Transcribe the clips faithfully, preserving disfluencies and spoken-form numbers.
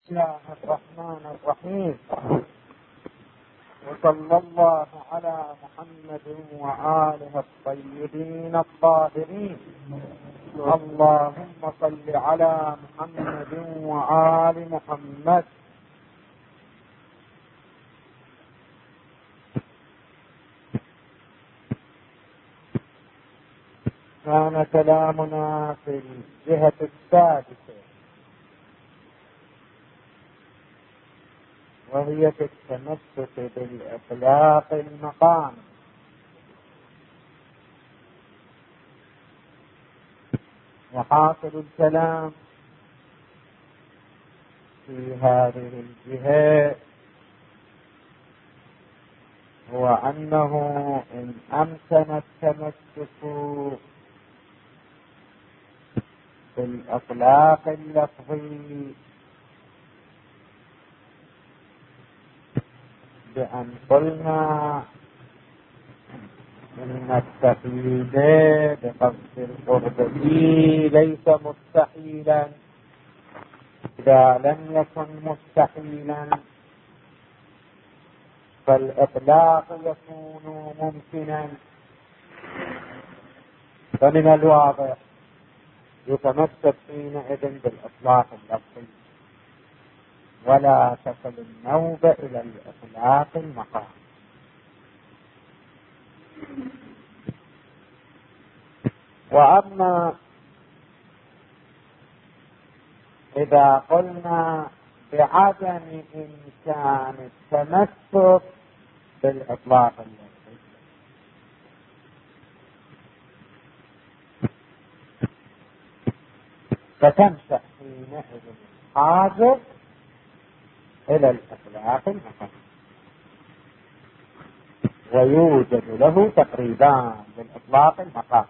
بسم الله الرحمن الرحيم، وصلى الله على محمد وآله الطيبين الطاهرين. اللهم صل على محمد وآل محمد. كان كلامنا في الجهة السادسة، وهي في التمسك بالإطلاق المقام. وحاصل الكلام في هذه الجهة هو أنه إن أمكن التمسك بالإطلاق اللفظي بأن قلنا إن التقييد بقصد القربة ليس مستحيلا، إذا لم يكن مستحيلا فالإطلاق يكون ممكنا. فمن الواضح يتمسك حينئذ بالإطلاق اللفظي، ولا تصل النوبة إلى الإطلاق المقام. وأما إذا قلنا بعدم إمكان التمسك بالإطلاق اللفظي، فتنشأ حينئذ الحاجة إلى الإطلاق المقام، ويوجد له تقريبان للإطلاق المقام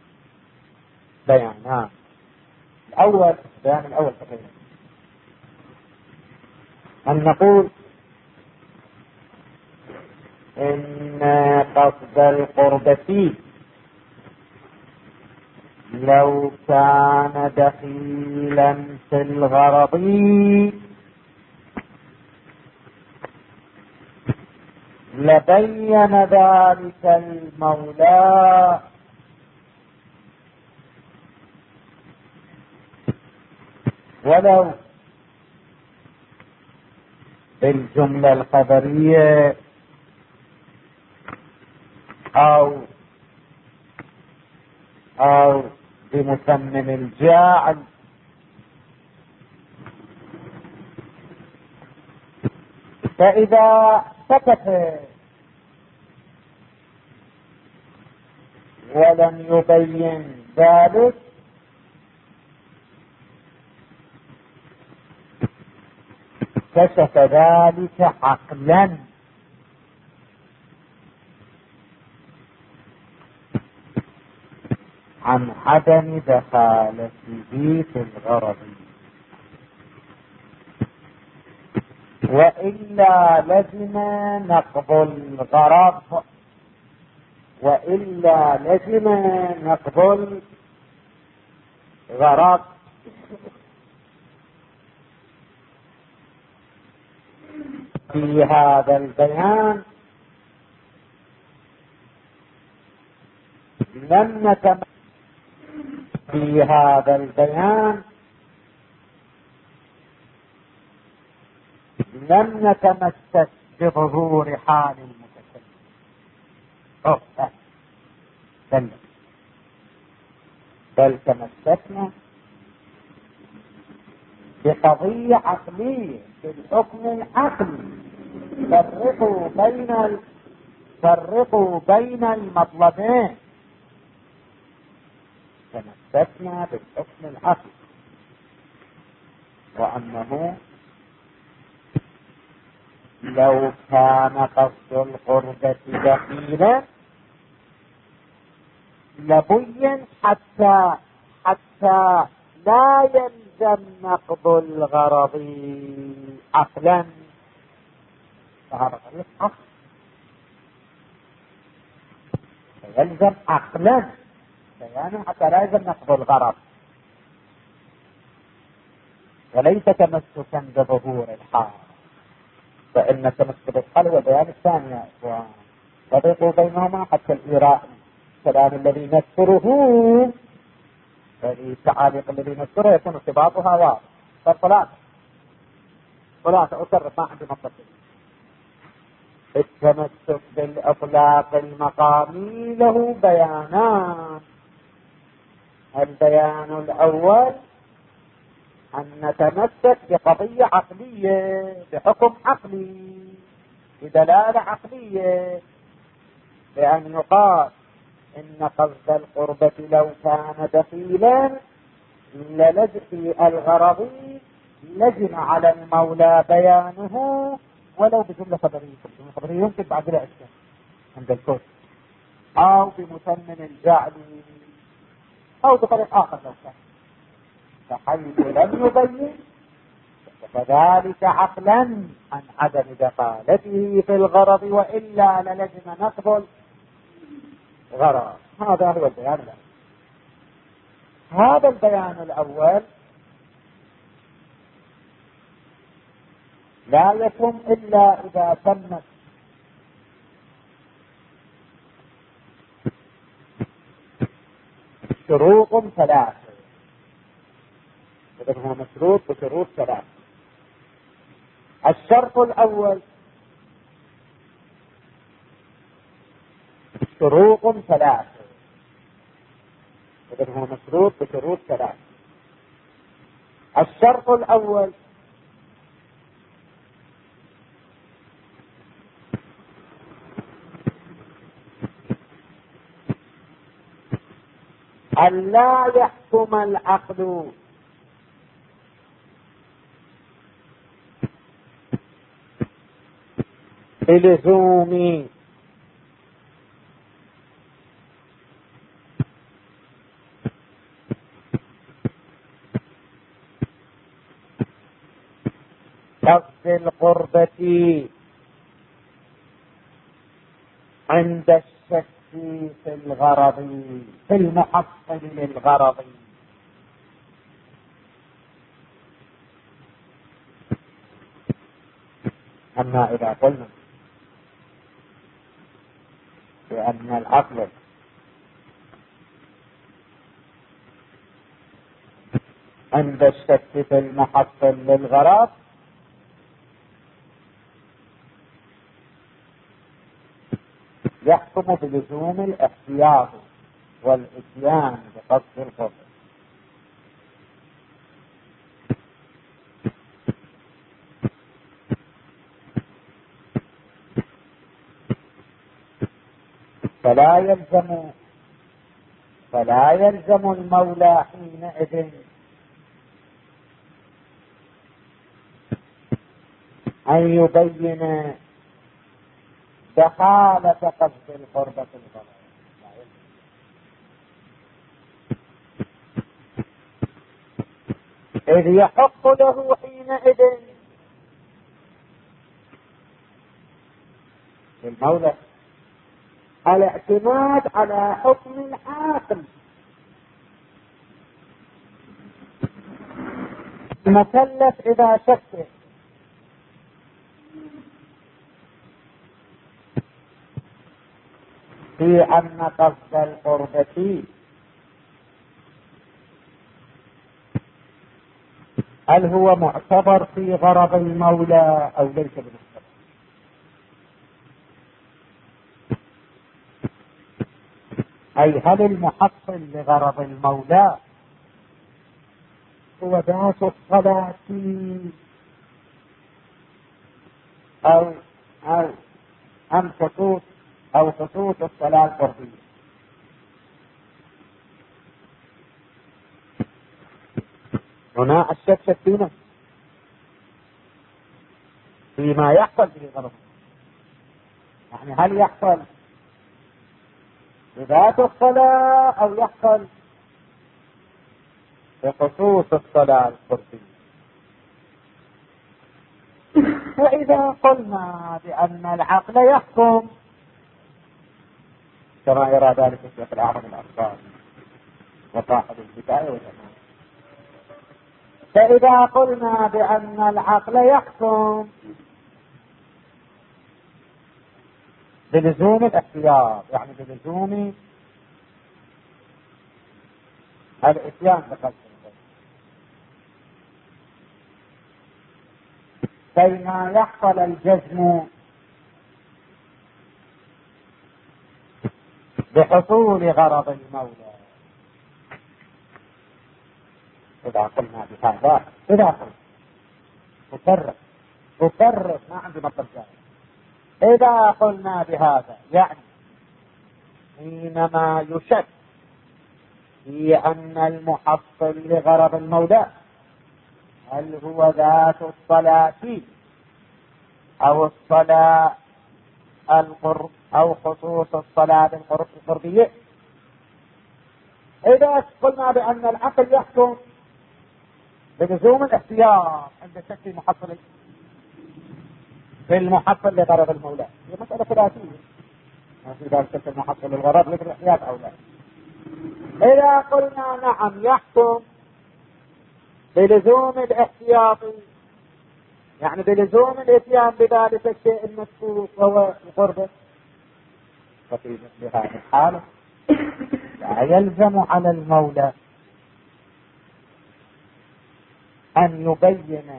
بيانان. الأول بيان الأول تقريبا أن نقول إن قصد القربة لو كان دخيلا في الغرض لبين ذلك المولى ولو بالجملة الخبرية أو أو بمسمى الجاعل. فإذا سكت ولم يبين ذلك كشف ذلك عقلا عن عدم دخالته في الغرض، وإلا لزم نقض الغرض وإلا لزم نقض الغرض في هذا البيان لم نتم في هذا البيان لم نتمسك بظهور حال المتكلم، أوه لا بل بل تمسكنا بقضية عقلية في الحكم العقلي. فرقوا بين ال... فرقوا بين المطلبين. تمسكنا بالحكم العقلي، وأنه لو كان قصد القربة دخيلا لبين حتى حتى لا يلزم نقض الغرض عقلا. فهذا طريق عقل، يلزم عقلا بيانه حتى لا يلزم نقض الغرض. وليس تمسكا بظهور الحال، فإن التمسك بالحال هو بيان الثاني يا إخوان. فرقوا بينهما حتى الإيراء الكلام الذي نذكره، الذي التعاليق الذي نذكره يكون ارتباطها واضح. فالثلاثة ثلاثة أكرر ما عندي مطلقين. التمسك بالإطلاق المقامي له بيانان. البيان الأول أن نتمسك بقضية عقلية، بحكم عقلي، بدلالة عقلية، بأن يقال إن قصد القربة لو كان دخيلا للج في الغرض لزم على المولى بيانه ولو بجملة خبرية. خبرية يمكن بعد لا أشياء عند الكل، أو بمثمن الجعل، أو بطريق آخر لو كان، فحيث لم يبين فذلك عقلا عن عدم دخالته في الغرض، وإلا للزم نقبل غرض. هذا هو البيان الأول. هذا البيان الأول لا يتم إلا إذا تمت شروط ثلاثة. إذا هو مشروط بشروط ثلاثة. الشرط الأول شروط ثلاثة. إذا هو مشروط بشروط ثلاثة. الشرط الأول أن لا يحكم العقل بلزوم قصد القربة عند الشك في الغرض، في المحصل للغرض. أما إذا قلنا بأن العقل عند الشك في المحصل للغرض يحكم بلزوم الاحتياط والاتيان بقصد القرب. فلا يلزم فلا يلزم المولى حينئذ أن يبين دخالة قصد القربة الغرض، إذ يحق له حينئذ المولى الاعتماد على حكم العاقل المكلف إذا شك في أن قصد القربة هل هو معتبر في غرض المولى أو ليس بالمعتبر. أي هل المحصل لغرض المولى هو ذات الصلاة أو أو أم خصوص أو خصوص الصلاة الفردية. هنا الشك شكينا فيما يحصل به غرض، يعني هل يحصل بذات الصلاة أو يحصل بخصوص الصلاة الفردية. وإذا قلنا بأن العقل يحكم كما يرى ذلك الشيخ الأعظم الأنصاري وصاحب البداية والإمام، فإذا قلنا بأن العقل يحكم بلزوم الاختيار، يعني بلزوم الاتيان بقصد كيما يحصل الجزم بحصول غرض المولى. إذا قلنا بهذا، إذا قلنا مفرق مفرق ما عندي مطلب ثاني. إذا قلنا بهذا يعني حينما يشك في أن المحصل لغرض المولى هل هو ذات الصلاة أو الصلاة القرب أو خصوص الصلاة بالقرب القربية، إذا قلنا بأن العقل يحكم بلزوم الاختيار عند شك محصل في المحصل لغرض المولى، هي مسألة ثلاثية ما في ذلك شك المحصل للغرض لكن الاحتياط أو لا. إذا قلنا نعم يحكم بلزوم الاحتياط يعني بلزوم الاتيان بذلك الشيء المسكوت وهو القربة، ففي مثل هذه الحالة لا يلزم على المولى أن يبين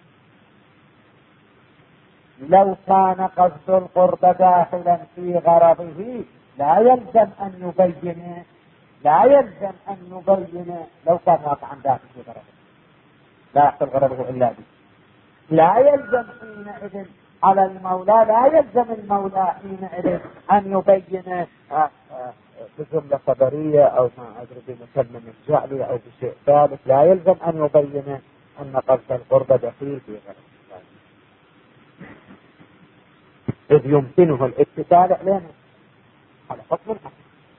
لو كان قصد القرب داخلا في غرضه، لا يلزم أن يبين لا يلزم أن يبين لو كان واقعا داخل في غرضه لا يحصل غرضه إلا به. لا يلزم حينئذ على المولى لا يلزم المولى حينئذ أن يبين بجملة خبرية أو ما أدري بمسمى الجعلي أو بشيء ثالث، لا يلزم أن يبين أن قصد القرب دخيل في غرضه، إذ يمكنه الاتصال علينا على حكم الحكم.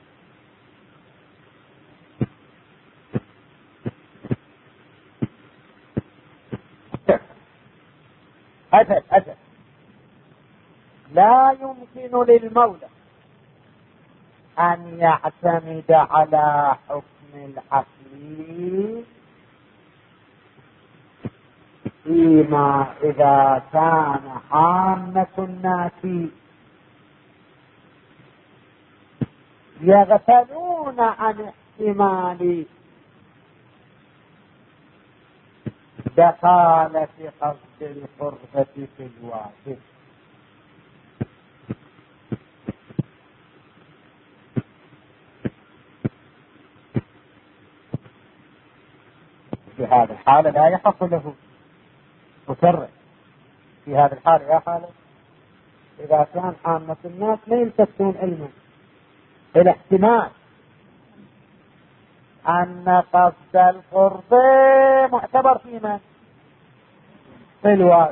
أجل أجل لا يمكن للمولى أن يعتمد على حكم العقل فيما إذا كان عامة الناس يغفلون عن احتمال دخالة قصد القربة في الواجب. في هذه الحالة لا يحق له مفرق. في هذه الحالة يا حالة إذا كان عامة الناس لا يلتفتون علما الاحتمال أن قصد القرب معتبر في من؟ في الواجب.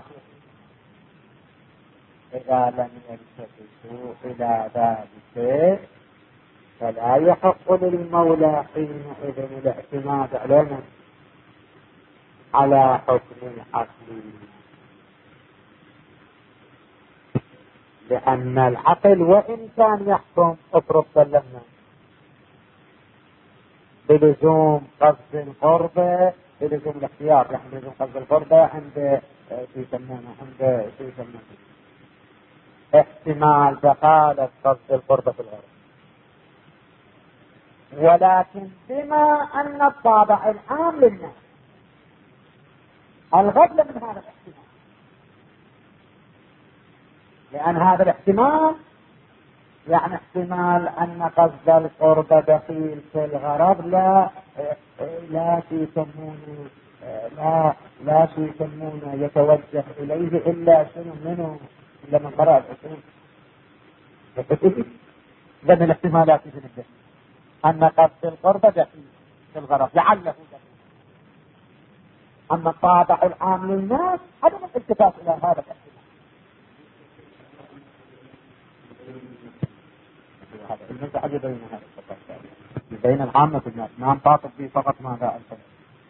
إذا لم يلتفتوا إلى ذلك فلا يحق للمولى حينئذ الاعتماد علينا على حكم العقل، لأن العقل وإن كان يحكم افرض سلمنا بلزوم قصد القربة بلزوم الاختيار، يعني بلزوم قصد القربة عند يسمونه عند يسمونه احتمال دخالة قصد القربة في الغرب، ولكن بما أن الطابع العام للناس الغفلة من هذا الاحتمال، لأن هذا الاحتمال يعني احتمال أن قصد القرب دخيل في الغرض لا لا يسمونه لا لا يسمونه يتوجه إليه إلا شنو منه إلا من قرأ الأصول. ذن الاحتمالات في الدين أن قصد القرب دخيل في الغرض لعله دخيل. أما الطابع العام للناس عدم الالتفات إلى هذا الاحتمال. هذا المسألة بين هذا التفاصيل بين العامة الناس ما نطاطب به فقط ماذا الفرق.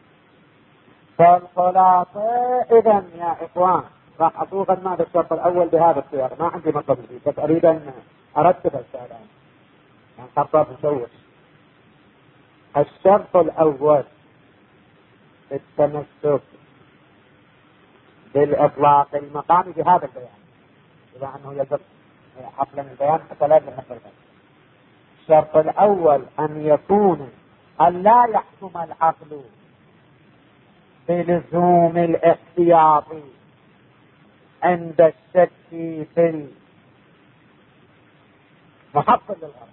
فالخلاصة إذن يا إخوان راح أطوف ماذا الشرط الأول بهذا السياق، ما عندي مطلب فيه بس أريد أن أرتب السؤالين يعني خطاب مشوش. الشرط الأول التمسك بالإطلاق المقامي بهذا البيان، إذا أنه يجب حصل البيان حتى لا يجب حصل البيان. الشرط الأول أن يكون أن لا يحكم العقل بلزوم الاحتياط عند الشك في المحصل للغرض،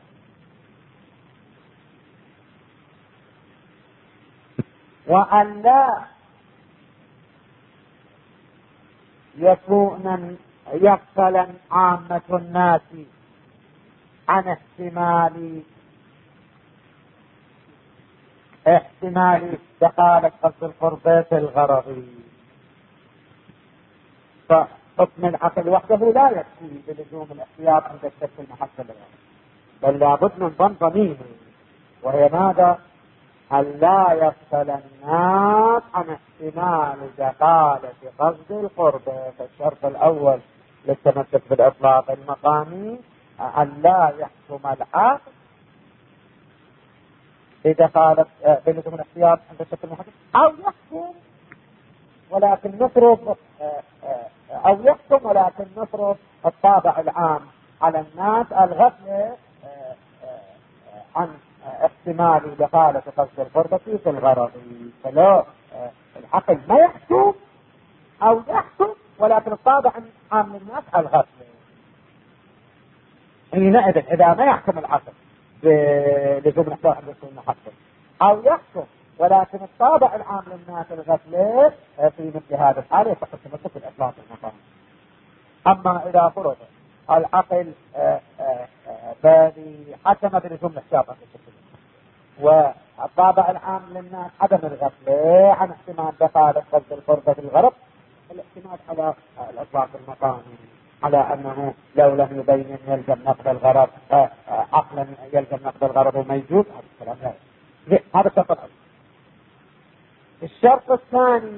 وأن لا يكون يغفل عامة الناس عن احتمال احتمال دخالة قصد القربة في الغرض. فحكم العقل وحده لا يكفي بلزوم الاحتياط عند الشك في المحصل للغرض، بل لابد من ظن ضمير، وهي ماذا؟ أن لا يغفل الناس عن احتمال دخالة قصد القربة. فالشرط الأول للتمسك بالإطلاق المقامي أن لا يحكم العقل بدخالة بلزوم الاحتياط عند الشك في المحصل، أو يحكم ولكن نفرض أو يحكم ولكن نفرض الطابع العام على الناس الغفلة عن احتمال دخالة قصد القربة في الغرض. فلو العقل ما يحكم أو يحكم ولكن الطابع عام للناس الغفلة، حينئذ إذا ما يحكم العقل بلزوم الاحتياط عند المحصل أو يحكم ولكن الطابع العام للناس الغفلة، في مثل هذا الحال يصح التمسك بالإطلاق المقامي. أما إذا فرض العقل بني حكم بلزوم الاحتياط عند الشك والطابع العام للناس عدم الغفلة عن احتمال دخالة قصد القربة في الغرض، الاعتماد على الإطلاق المقامي على أنه لو لم يبين يلزم نقض الغرض، عقلا يلزم نقض الغرض وميجوز، هذا الكلام لا يلزم. هذا الشرط الأول. الشرط الثاني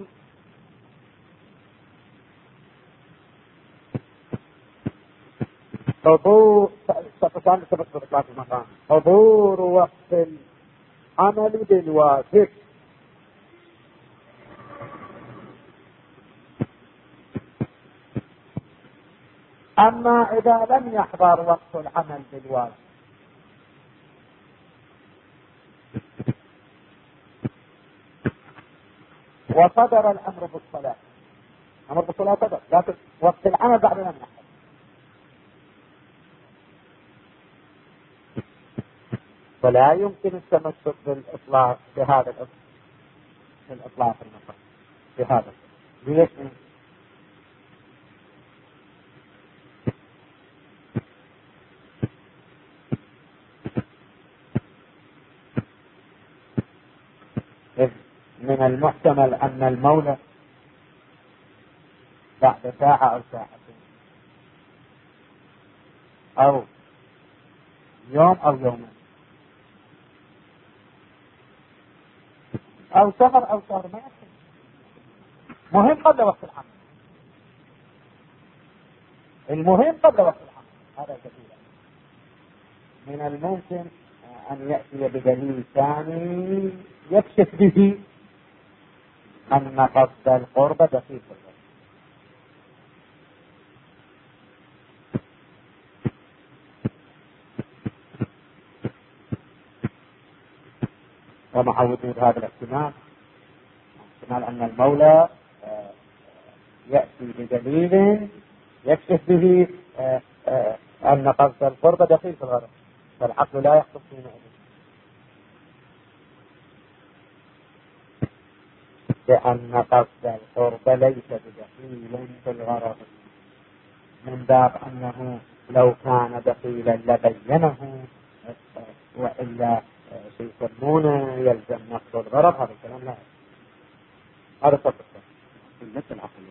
حضور الشرط الثاني للتمسك بالإطلاق المقامي حضور وقت العمل بالواجب. أما إذا لم يحضر وقت العمل بالواجب وصدر الأمر بالصلاة، أمر بالصلاة صدر لكن وقت العمل بعد لم يحضر، فلا يمكن التمسك بالإطلاق بهذا الإطلاق المطلق بهذا. ليش؟ من المحتمل أن المولى بعد ساعة أو ساعتين أو يوم أو يومين أو شهر أو شهر ما يحتمل، مهم قبل وقت العمل، المهم قبل وقت العمل. هذا كثير من الممكن أن يأتي بدليل ثاني يكشف به أن قصد القرب دقيق الغرض. ومع وجود هذا الاحتمال، احتمال أن المولى يأتي بدليل يكشف به أن قصد القرب دقيق الغرض، فالعقل لا يحكم حينئذ لأن قصد القرب ليس بدخيل في الغرض، من باب أنه لو كان دخيلا لبينه، وإلا سيسمونه يلزم نقض الغرض. هذا الكلام لا يلزم. هذا صدق النفس العقلية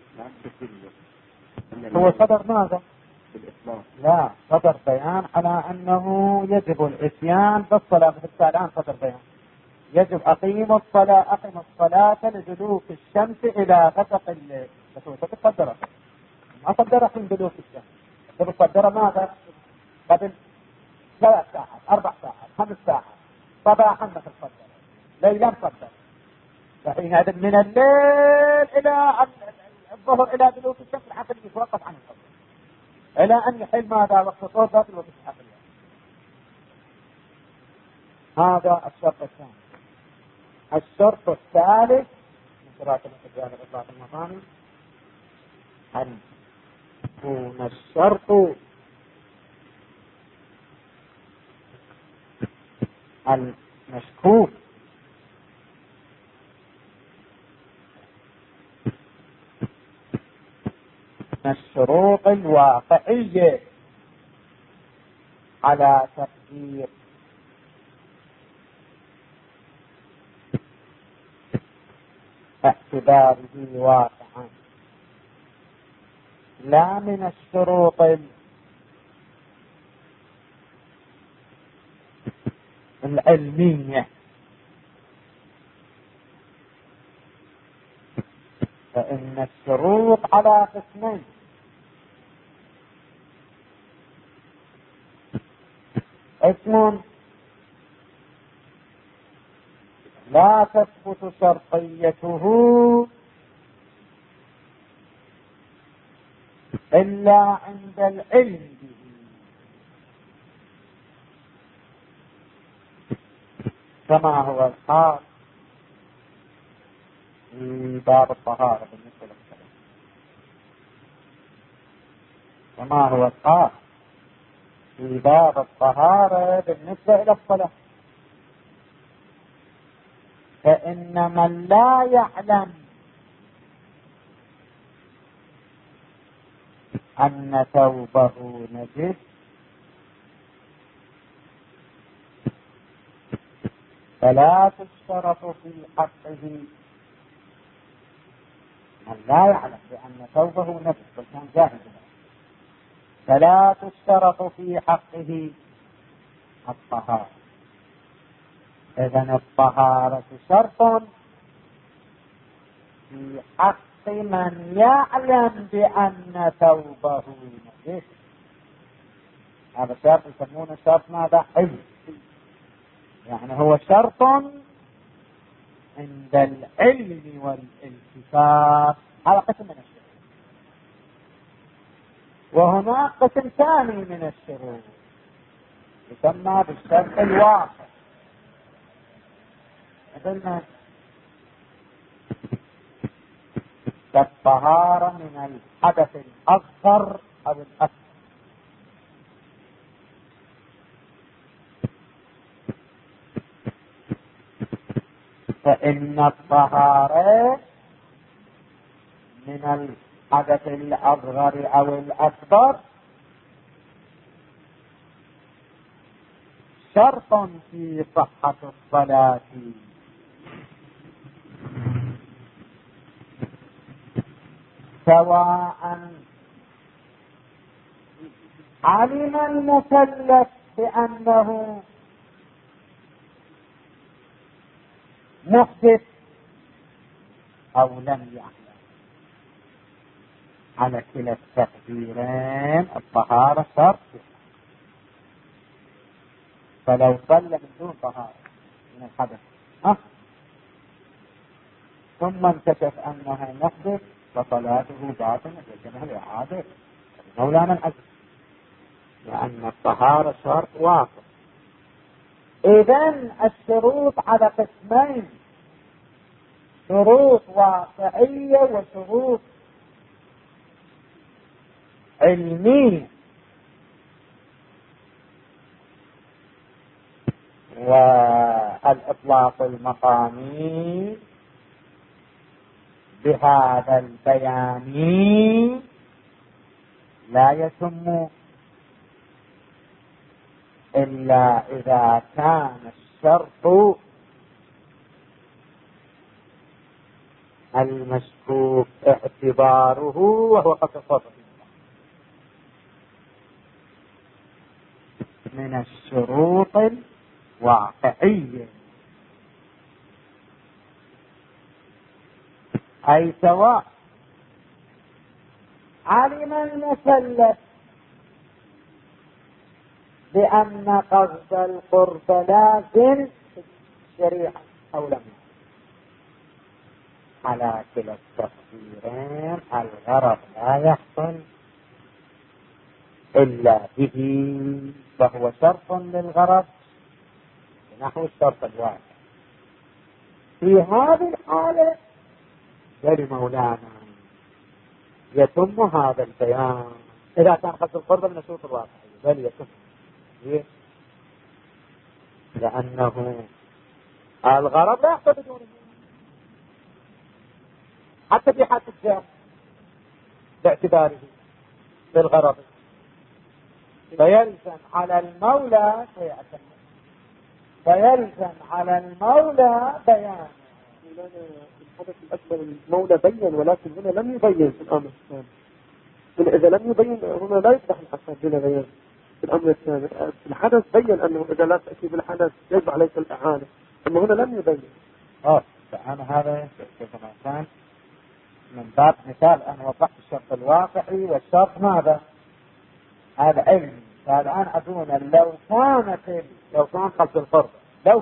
هو صدر ماذا؟ بالإطلاق لا، صدر بيان على أنه يجب الإتيان بالصلاة. مثل الآن صدر بيان يجب أقيم الصلاة أقيم الصلاة لدلوك الشمس إلى غسق الليل، تصدر ما صدر من دلوك الشمس، تصدر ماذا؟ قبل ثلاث ساعات أربع ساعات خمس ساعات صباحا مثل صدر، ليلا صدر، فحينئذ من الليل إلى الظهر إلى دلوك الشمس العقل يتوقف عن القبض إلى أن يحل ماذا وقت طول ذات الوقت العقل. هذا الشرط الثاني. الشرط الثالث من شروط الاستدلال بإطلاق المصانع أن يكون الشرط المشكوك من الشروط الواقعية على تقدير اعتباره واقعا، لا من الشروط العلمية. فإن الشروط على قسمين: اسم لا تثبت شرطيته إلا عند العلم به، كما هو الحال في باب الطهارة بالنسبة للصلاة، كما هو الحال في باب الطهارة بالنسبة إلى الصلاة. فإن من لا يعلم أن ثوبه نجس فلا تشترط في حقه، من لا يعلم بأن ثوبه نجس بل كان جاهل فلا تشترط في حقه الطهارة. إذن الطهارة شرط في حق من يعلم بأن ثوبه نجس. هذا شرط يسمونه شرط ماذا؟ حل. يعني هو شرط عند العلم والالتفات. هذا قسم من الشروط. وهناك قسم ثاني من الشروط يسمى بالشرط الواقع. مثل الطهارة من الحدث الأصغر أو الأكبر. فإن الطهارة من الحدث الأصغر أو الأكبر شرط في صحة الصلاة، سواء علم المكلف بأنه محدث أو لم يعلم. على كلا التقديرين الطهارة شرط. فلو صلى من دون طهارة من الحدث أه؟ ثم انكشف أنه محدث فصلاته باطلة يجب الإعادة مولانا العزيز، لأن الطهارة شرط واقع. إذن الشروط على قسمين: شروط واقعية وشروط علمية. والإطلاق المقامي بهذا البيان لا يتم إلا إذا كان الشرط المشكوك اعتباره وهو قد تصرف من الشروط الواقعية، أي سواء علم المكلف بأن قصد القرب لازم في الشريعة أو لم يكن. على كلا التقديرين الغرض لا يحصل إلا به، فهو شرط للغرض نحو الشرط الواحد. في هذه الحالة لمولانا يتم هذا البيان إذا كان قصد القرب من الشروط الواقعية، بل يتم ليه؟ لأنه الغرض لا يحصل بدونه، حتى في حالة الجهل باعتباره بالغرض، فيلزم على المولى فيلزم على المولى بيان. الحدث الأكبر المولى بين، ولكن هنا لم يبين في الأمر الثاني. إذا لم يبين هنا لا يفتح الحساب بلا بيان. في الأمر الثاني الحدث بين أنه إذا لا تأتي بالحدث يجب عليك الإعانة، أما هنا لم يبين. اه فأنا هذا كما كان من باب مثال أنا وضحت الشرط الواقعي والشرط ماذا؟ هذا علم. فالآن أدونا لو كانت لو كان قصد القرب لو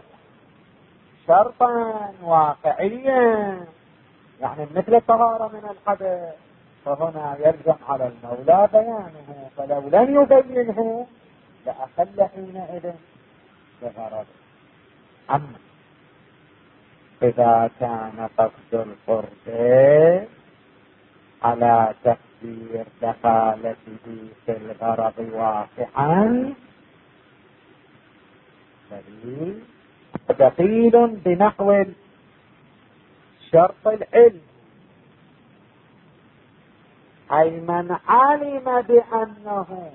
شرطا واقعيا يعني مثل الطهارة من الحدث، فهنا يلزم على المولى بيانه، فلو لم يبينه لأخل حينئذ بغرض. أما إذا كان قصد القرب على تقدير دخالته في الغرض واقعا دليل دخيل بنحو شرط العلم، أي من علم بأنه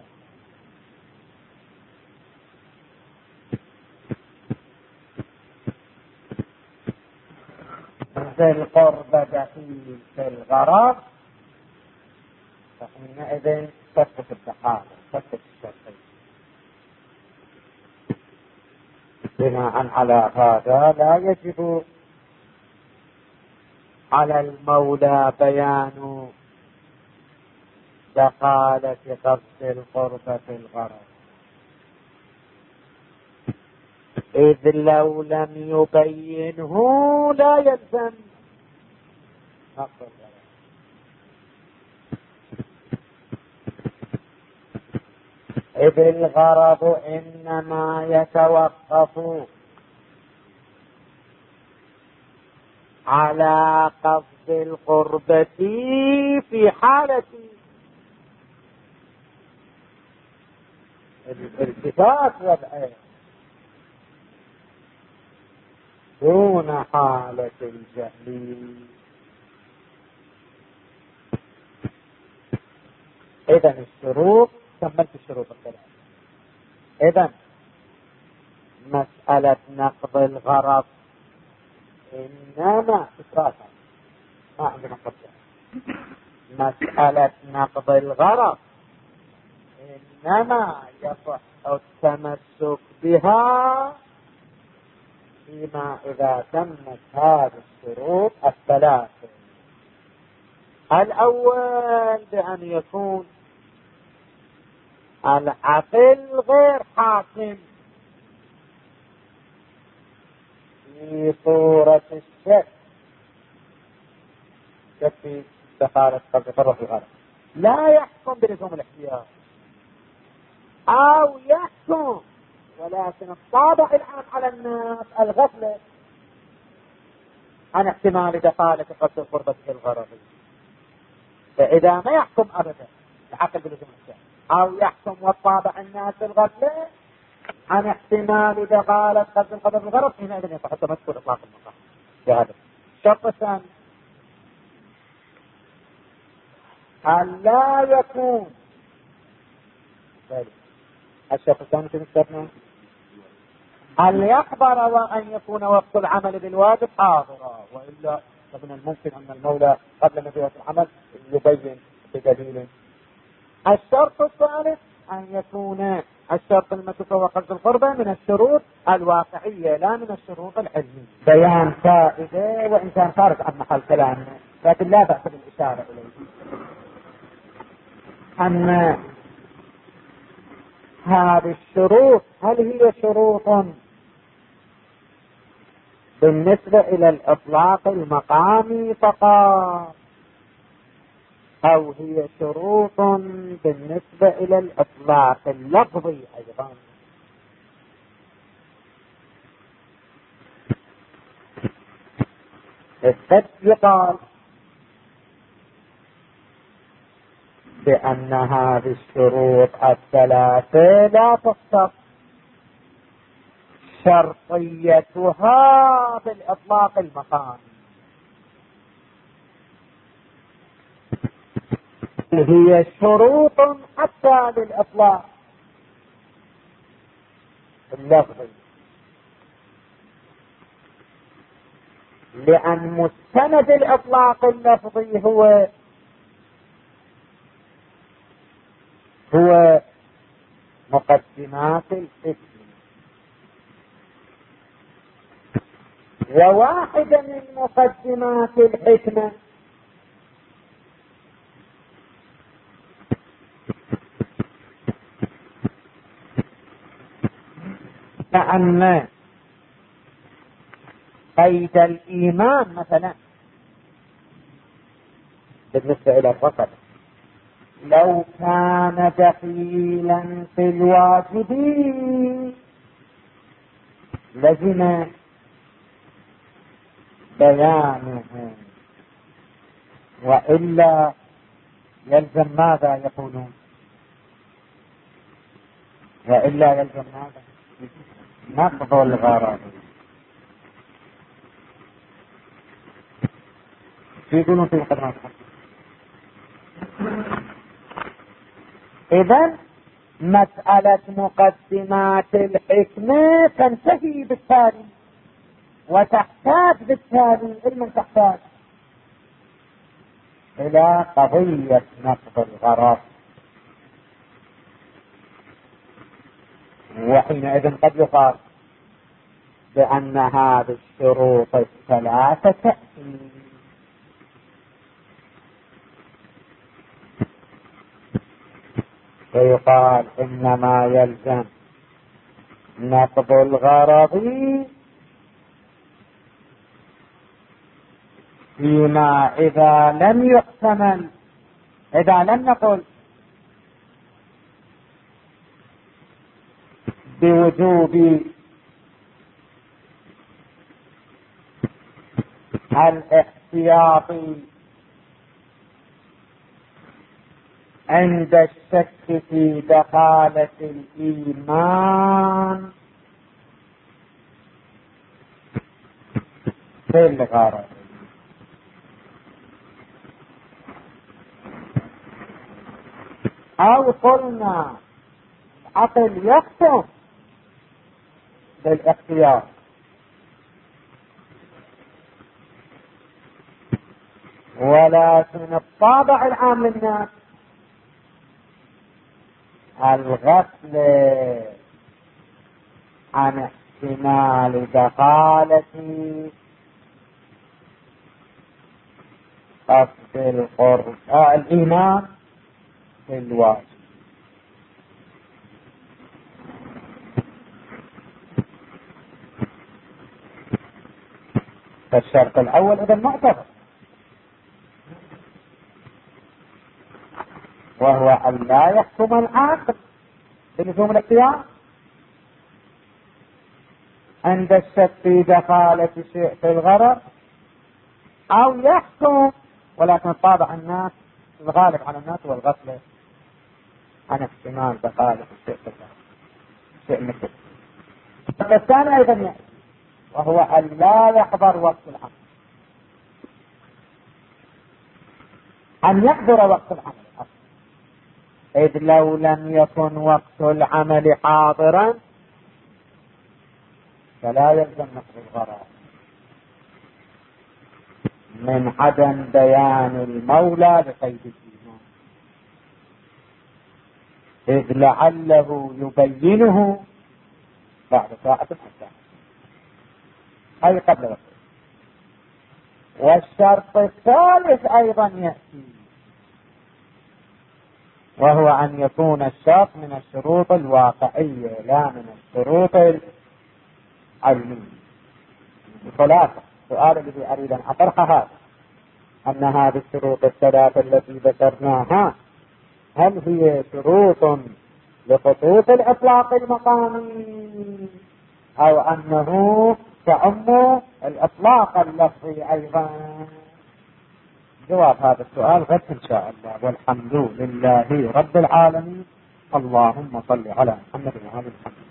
ذي القرب دخيل في الغرض، فحينئذ تثبت الدخالة تثبت الشرطين. بناء على هذا لا يجب على المولى بيان دخالة قصد القرب في الغرض، إذ لو لم يبينه لا يلزم نقض الغرض. إذ الغرض إنما يتوقف على قصد القربة في حالة الالتفات والعين دون حالة الجهل. إذن الشروط كملت الشروط الثلاثة. إذن مسألة نقض الغرض إنما إسرافا ما عندنا قبل. مسألة نقض الغرض إنما يصح التمسك بها فيما إذا تمت هذه الشروط الثلاثة. الأول بأن يكون العقل غير حاكم في صورة الشك، شك في دخالة قصد القرب في الغرض، لا يحكم بلزوم الاحتياط، أو يحكم ولكن الطابع العام على الناس الغفلة عن احتمال دخالة قصد القرب في الغرض. فإذا ما يحكم أبدا العقل بلزوم الشك، أو يحكم والطابع الناس الغفلة عن احتمال دخالة قصد القرب في الغرض، حينئذ يصح التمسك بإطلاق المقام. بهذا الشرط الثاني أن لا يكون الشرط الثاني في مستثنى أن يحضر وأن يكون وقت العمل بالواجب حاضرا، وإلا فمن الممكن أن المولى قبل مجيء العمل يبين بدليل. الشرط الثالث أن يكون الشرط المذكور وقصد القربة من الشروط الواقعية لا من الشروط العلمية. بيان فائدة وإن كان خارج عن محل كلامنا، لكن لا بأس بالإشارة إليه. أن هذه الشروط هل هي شروط بالنسبة إلى الإطلاق المقامي فقط، أو هي شروط بالنسبة إلى الإطلاق اللفظي أيضا. قد يقال بأن هذه الشروط الثلاثة لا تصح شرطيتها بالإطلاق المقامي، هي شروط حتى للإطلاق اللفظي، لأن مستند الإطلاق اللفظي هو هو مقدمات الحكمة، وواحدة من مقدمات الحكمة أن قيد الإيمان مثلا بالنسبة إلى الرسل لو كان دخيلا في الواجبين لزم بيانه، وإلا يلزم ماذا يقولون؟ وإلا يلزم ماذا؟ نقض الغرض. يقولون في مقدمات إذن مسألة مقدمات الحكمة تنتهي بالتالي وتحتاج بالتالي علم تحتاج إلى قضية نقض الغرض، وحينئذ قد يقال بأن هذه الشروط الثلاثة تأتي ويقال إنما يلزم نقض الغرض فيما إذا لم يحتمل، إذا لم نقل بوجوب الاحتياط عند الشك في دخالة الإيمان في الغرض، أو قلنا العقل يحكم بالاختيار، ولكن الطابع العام للناس الغفل عن احتمال دخالة قصد القرب آه الإيمان في الواجب. فالشرط الأول إذا معتبر، وهو أن لا يحكم العاقل بلزوم الاختيار عند الشك في دخالة شيء في الغرض، أو يحكم ولكن طابع الناس الغالب على الناس والغفلة عن احتمال دخالة الشيء في الغرض، شيء مثل. فالثاني أيضا يأتي وهو أن لا يحضر وقت العمل، أن يحضر وقت العمل، إذ لو لم يكن وقت العمل حاضرا فلا يلزم نقض الغرض من عدم بيان المولى بقيد الإيمان، إذ لعله يبينه بعد ساعة حتى أي قبل وقت. والشرط الثالث أيضا يأتي وهو أن يكون الشرط من الشروط الواقعية لا من الشروط العلمية، بخلاصة السؤال الذي أريد أن أطرحه هذا، أن هذه الشروط الثلاثة التي ذكرناها هل هي شروط لخطوط الإطلاق المقامي أو أنه تعم الإطلاق اللفظي أيضا؟ جواب هذا السؤال غد إن شاء الله، والحمد لله رب العالمين. اللهم صل على محمد وعلى محمد.